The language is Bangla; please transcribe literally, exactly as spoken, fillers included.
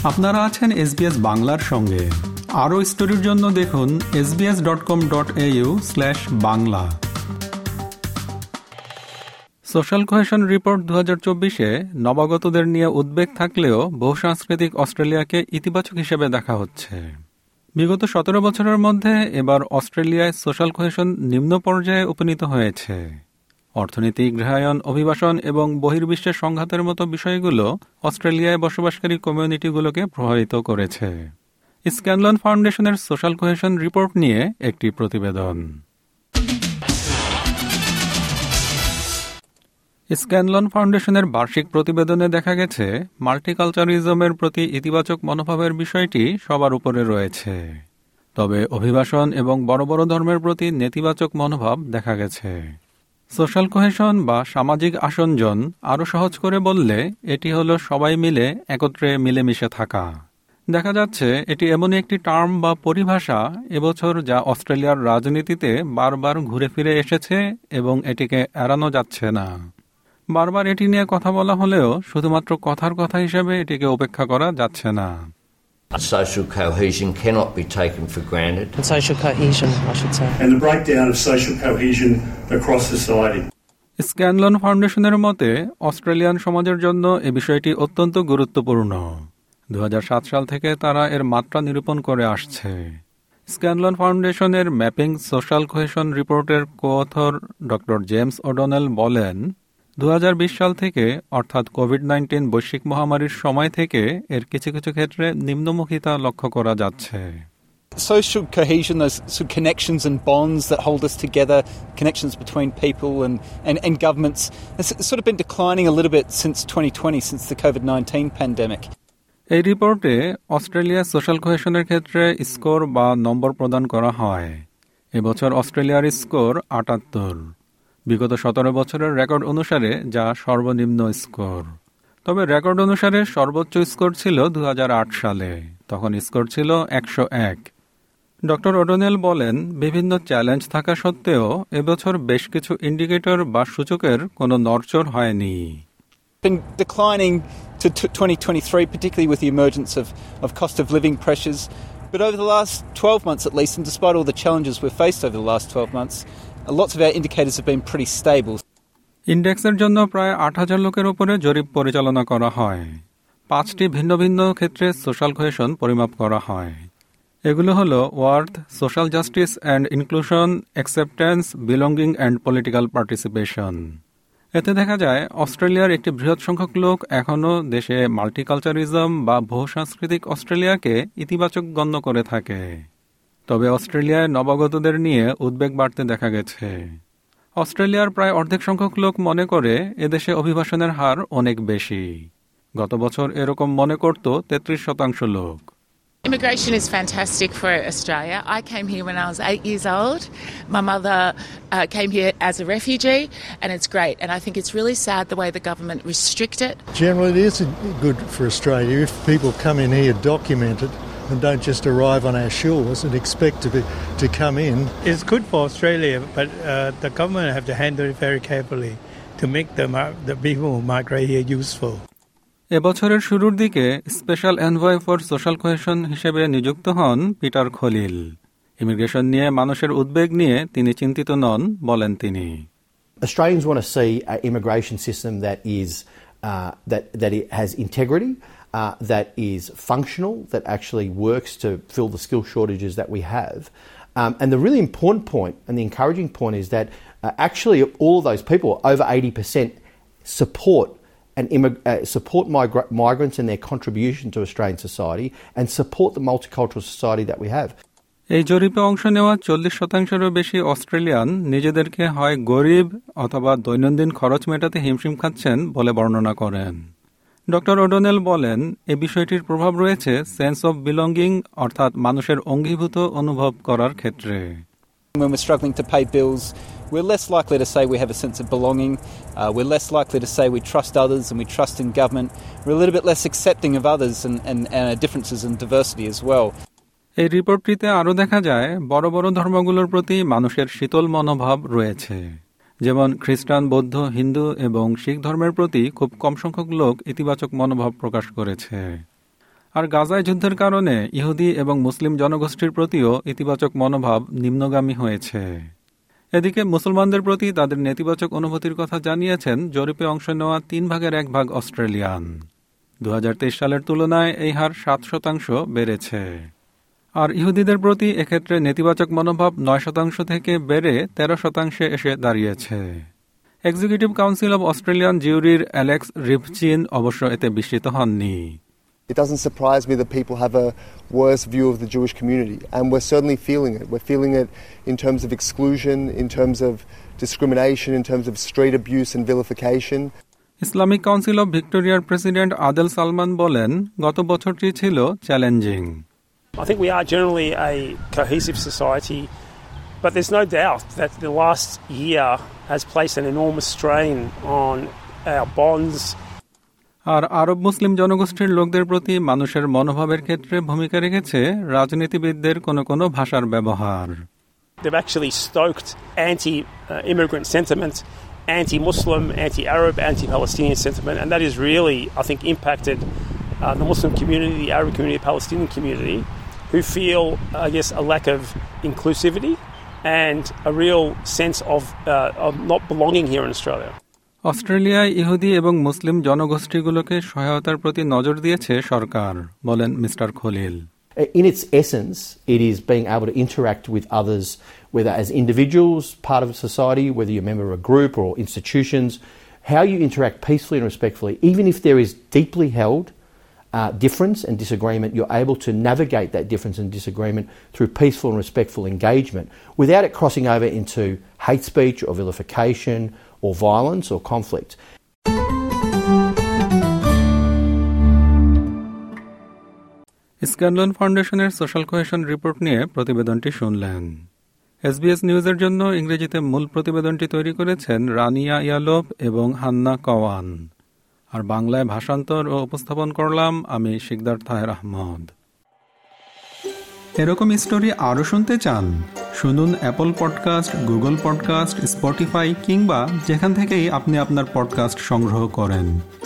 আপনারা আছেন এসবিএস বাংলার সঙ্গে। আরও স্টোরির জন্য দেখুন S B S dot com dot A U slash Bangla. Social cohesion report দু হাজার চব্বিশে নবাগতদের নিয়ে উদ্বেগ থাকলেও বহুসাংস্কৃতিক অস্ট্রেলিয়াকে ইতিবাচক হিসেবে দেখা হচ্ছে। বিগত সতেরো বছরের মধ্যে এবার অস্ট্রেলিয়ায় সোশ্যাল কোহেশন নিম্ন পর্যায়ে উপনীত হয়েছে। অর্থনীতি, গৃহায়ন, অভিবাসন এবং বহির্বিশ্বের সংঘাতের মতো বিষয়গুলো অস্ট্রেলিয়ায় বসবাসকারী কমিউনিটিগুলোকে প্রভাবিত করেছে। স্ক্যানলন ফাউন্ডেশনের সোশ্যাল কোহেশন রিপোর্ট নিয়ে একটি প্রতিবেদন। স্ক্যানলন ফাউন্ডেশনের বার্ষিক প্রতিবেদনে দেখা গেছে, মাল্টিকালচারিজমের প্রতি ইতিবাচক মনোভাবের বিষয়টি সবার উপরে রয়েছে। তবে অভিবাসন এবং বড় বড় ধর্মের প্রতি নেতিবাচক মনোভাব দেখা গেছে। সোশ্যাল কোহেশন বা সামাজিক আসনজন আরও সহজ করে বললে এটি হলো সবাই মিলে একত্রে মিলেমিশে থাকা। দেখা যাচ্ছে এটি এমনই একটি টার্ম বা পরিভাষা এবছর যা অস্ট্রেলিয়ার রাজনীতিতে বারবার ঘুরে ফিরে এসেছে এবং এটিকে এড়ানো যাচ্ছে না। বারবার এটি নিয়ে কথা বলা হলেও শুধুমাত্র কথার কথা হিসেবে এটিকে উপেক্ষা করা যাচ্ছে না। Social cohesion cannot be taken for granted. And social cohesion, I should say. And the breakdown of social cohesion across society. Scanlon ফাউন্ডেশনের মতে অস্ট্রেলিয়ান সমাজের জন্য এ বিষয়টি অত্যন্ত গুরুত্বপূর্ণ। দু হাজার সাত সাল থেকে তারা এর মাত্রা নিরূপণ করে আসছে। স্ক্যানলন ফাউন্ডেশনের ম্যাপিং সোশ্যাল কোহেশন রিপোর্টের কো-অথর ডক্টর জেমস ওডনেল বলেন, দু হাজার বিশ সাল থেকে অর্থাৎ কোভিড নাইন্টিন বৈশ্বিক মহামারীর সময় থেকে এর কিছু কিছু ক্ষেত্রে নিম্নমুখিতা লক্ষ্য করা যাচ্ছে। Social cohesion, those sort of connections and bonds that hold us together, connections between people and, and, and governments, has sort of been declining a little bit since twenty twenty, since the COVID nineteen pandemic. এই রিপোর্টে অস্ট্রেলিয়া সোশ্যাল কোহেশনের ক্ষেত্রে স্কোর বা নম্বর প্রদান করা হয়। এবছর অস্ট্রেলিয়ার স্কোর আটাত্তর। বিগত সতেরো বছরের রেকর্ড অনুসারে যা সর্বনিম্ন স্কোর। তবে রেকর্ড অনুসারে সর্বোচ্চ স্কোর ছিল দু হাজার আট সালে, তখন স্কোর ছিল একশো এক। ডক্টর ওডনেল বলেন, বিভিন্ন চ্যালেঞ্জ থাকা সত্ত্বেও এবছর বেশ কিছু ইন্ডিকেটর বা সূচকের কোনো নড়চড় হয়নি। Been declining to twenty twenty-three, particularly with the emergence of, of cost of living pressures. But over the last twelve months at least, and despite all the challenges we've faced over the last twelve months, lots of our indicators have been pretty stable. ইন্ডেক্সের জন্য প্রায় আট হাজার লোকের উপরে জরিপ পরিচালনা করা হয়। পাঁচটি ভিন্ন ভিন্ন ক্ষেত্রে সোশ্যাল কোহেশন পরিমাপ করা হয়। এগুলো হলো worth, social justice and inclusion, acceptance, belonging and political participation. এতে দেখা যায় অস্ট্রেলিয়ার একটি বৃহৎ সংখ্যক লোক এখনও দেশে মাল্টিকালচারিজম বা বহুসাংস্কৃতিক অস্ট্রেলিয়াকে ইতিবাচক গণ্য করে থাকে। তবে অস্ট্রেলিয়ায় নবাগতদের নিয়ে উদ্বেগ বাড়তে দেখা গেছে। অস্ট্রেলিয়ার প্রায় অর্ধেক সংখ্যক লোক মনে করে এদেশে অভিবাসনের হার অনেক বেশি। গত বছর এরকম মনে করত তেত্রিশ শতাংশ লোক। Immigration is fantastic for Australia. I came here when I was eight years old. My mother uh, came here as a refugee, and it's great. And I think it's really sad the way the government restrict it. Generally, it is good for Australia if people come in here documented and don't just arrive on our shores and expect to be to come in. It's good for Australia, but uh, the government have to handle it very carefully to make the the people who migrate here useful. এবছরের শুরুর দিকে special envoy for social cohesion হিসেবে নিযুক্ত হন পিটার খলিল। ইমিগ্রেশন নিয়ে মানুষের উদ্বেগ নিয়ে তিনি চিন্তিত নন, বলেন তিনি। Australians want to see an immigration system that is uh, that that it has integrity, uh, that is functional, that actually works to fill the skill shortages that we have. Um, and the really important point and the encouraging point is that uh, actually all of those people, over eighty percent, support and immig- uh, support migra- migrants and their contribution to Australian society and support the multicultural society that we have. এই জরিপে অংশ নেওয়া চল্লিশ শতাংশেরও বেশি অস্ট্রেলিয়ান নিজেদেরকে হয় গরিব অথবা দৈনন্দিন খরচ মেটাতে হিমশিম খাচ্ছেন বলে বর্ণনা করেন। ডক্টর ওডনেল বলেন, এ বিষয়টির প্রভাব রয়েছে সেন্স অফ বিলঙ্গিং, অর্থাৎ মানুষের অঙ্গীভূত অনুভব করার ক্ষেত্রে। When we're struggling to pay bills, we're less likely to say we have a sense of belonging. Uh, we're less likely to say we trust others and we trust in government. We're a little bit less accepting of others and, and, and our differences and diversity as well. এই রিপোর্টটিতে আরও দেখা যায় বড় বড় ধর্মগুলোর প্রতি মানুষের শীতল মনোভাব রয়েছে। যেমন খ্রিস্টান, বৌদ্ধ, হিন্দু এবং শিখ ধর্মের প্রতি খুব কম সংখ্যক লোক ইতিবাচক মনোভাব প্রকাশ করেছে। আর গাজায় যুদ্ধের কারণে ইহুদি এবং মুসলিম জনগোষ্ঠীর প্রতিও ইতিবাচক মনোভাব নিম্নগামী হয়েছে। এদিকে মুসলমানদের প্রতি তাদের নেতিবাচক অনুভূতির কথা জানিয়েছেন জরিপে অংশ নেওয়া তিন ভাগের এক ভাগ অস্ট্রেলিয়ান। দু হাজার তেইশ সালের তুলনায় এই হার সাত শতাংশ বেড়েছে। আর ইহুদিদের প্রতি এক্ষেত্রে নেতিবাচক মনোভাব নয় শতাংশ থেকে বেড়ে তেরো শতাংশে এসে দাঁড়িয়েছে। এক্সিকিউটিভ কাউন্সিল অব অস্ট্রেলিয়ান জিউরির অ্যালেক্স রিভচিন অবশ্য এতে বিস্মিত হননি। It doesn't surprise me that people have a worse view of the Jewish community, and we're certainly feeling it. We're feeling it in terms of exclusion, in terms of discrimination, in terms of street abuse and vilification. Islamic council of ভিক্টোরিয়ার প্রেসিডেন্ট আদেল সালমান বলেন, গত বছরটি ছিল challenging. I think we are generally a cohesive society, but there's no doubt that the last year has placed an enormous strain on our bonds. আর আরব মুসলিম জনগোষ্ঠীর লোকদের প্রতি মানুষের মনোভাবের ক্ষেত্রে ভূমিকা রেখেছে রাজনীতিবিদদের কোনো কোনো ভাষার ব্যবহার। They've actually stoked anti-immigrant sentiment, anti-Muslim, anti-Arab, anti-Palestinian sentiment, and that has really, I think, impacted uh, the Muslim community, the Arab community, the Palestinian community, who feel, I guess, a lack of inclusivity and a real sense of, uh, of not belonging here in Australia. অস্ট্রেলিয়ায় ইহুদি এবং মুসলিম জনগোষ্ঠীগুলোকে সহায়তার প্রতি নজর দিয়েছে সরকার, বলেন Mister Khalil. In its essence, it is being able to interact with others, whether as individuals, part of society, whether you're a member of a group or institutions, how you interact peacefully and respectfully, even if there is deeply held uh, difference and disagreement, you're able to navigate that difference and disagreement through peaceful and respectful engagement without it crossing over into hate speech or vilification or violence or conflict. Scanlon ফাউন্ডেশনের সোশ্যাল কোহেশন রিপোর্ট নিয়ে প্রতিবেদনটি শুনলেন। এসবিএস নিউজের জন্য ইংরেজিতে মূল প্রতিবেদনটি তৈরি করেছেন রানিয়া ইয়ালোপ এবং হান্না কওয়ান, আর বাংলায় ভাষান্তর ও উপস্থাপন করলাম আমি শিকদার তাহের আহমদ। এরকম স্টোরি আরও শুনতে চান? শুনুন Apple podcast, Google podcast, Spotify কিংবা যেখান থেকেই আপনি আপনার পডকাস্ট সংগ্রহ করেন।